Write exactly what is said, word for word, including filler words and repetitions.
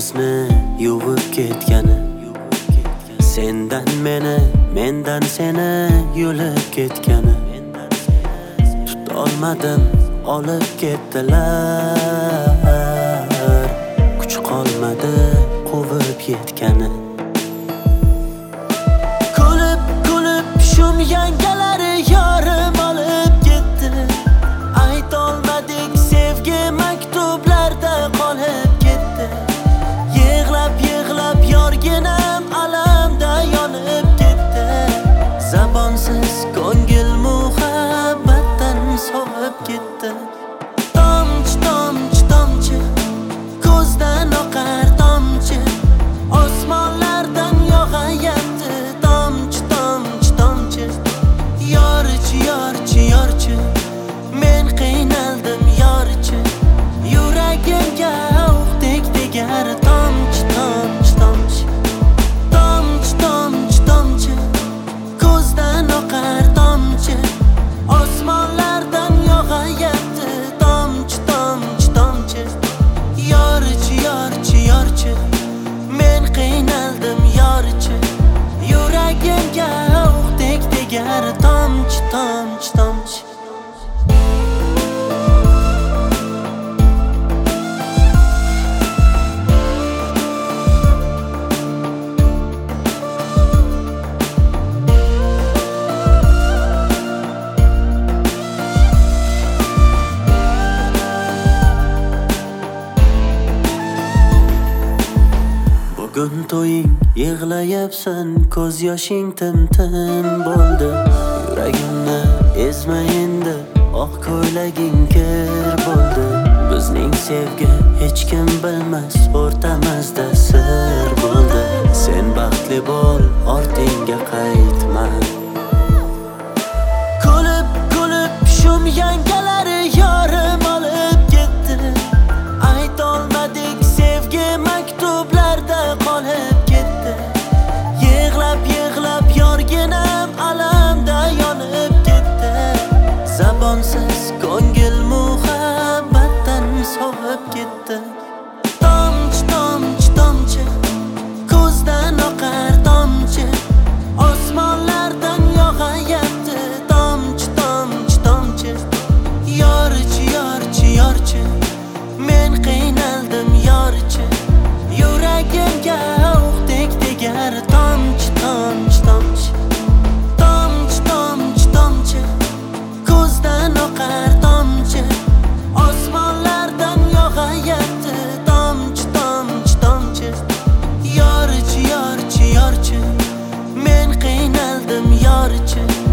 ko'zlarimizni yuvib ketgani, sendan meni, mendan seni yulib ketgani, tutolmadim, olib ketdilar, kuch qolmadi quvib yetgani. Kulib kulib shum yangalari yorim olib ketdi, aytolmadik sevgi maktublarda qolib ketdi. Yig'lab yig'lab yorginam alamda yonib ketdi, zabonsiz ko'ngil muhabbatdan sovib ketdi. Tomchi tomchi tomchi ko'zdan oqar tomchi, osmonlardan yog'ayapti tomchi tomchi tomchi. Yorchi yorchi yorchi men qiynaldim yorchi, yuragimga o'qdek tegar tomchi tomchi tomchi. Tomchi tomchi tomchi ko'zdan oqar tomchi, osmonlardan yog'ayapti tomchi tomchi tomchi. Yorchi yorchi yorchi men qiynaldim yorchi, yuragimga o'qdek tegar tomchi tomchi tomchi. Bugun to'ying, yig'layapsan, ko'z yoshing tim-tim bo'ldi. Yuragimni ezma endi, oq ko'ylaging kir bo'ldi. Bizning sevgi hech kim bilmas, o'rtamizda sir bo'ldi. Sen baxtli bo'l, ortingga qaytma. Kulib kulib shum yangalari yorim olib ketdi, aytolmadik sevgi maktublarda qolib ketdi. Yig'lab yig'lab yorginam alamda yonib ketdi, zabonsiz ko'ngil muhabbatdan sovib ketdi. Tomchi tomchi tomchi ko'zdan oqar tomchi, osmonlardan yog'ayapti tomchi tomchi tomchi. Yorchi yorchi yorchi men qiynaldim yorchi, yuragimga o'qdek tegar tomchi tomchi tomchi. Tomchi tomchi tomchi ko'zdan oqar tomchi, osmonlardan yog'ayapti tomchi tomchi tomchi. Yorchi yorchi yorchi men qiynaldim yorchi,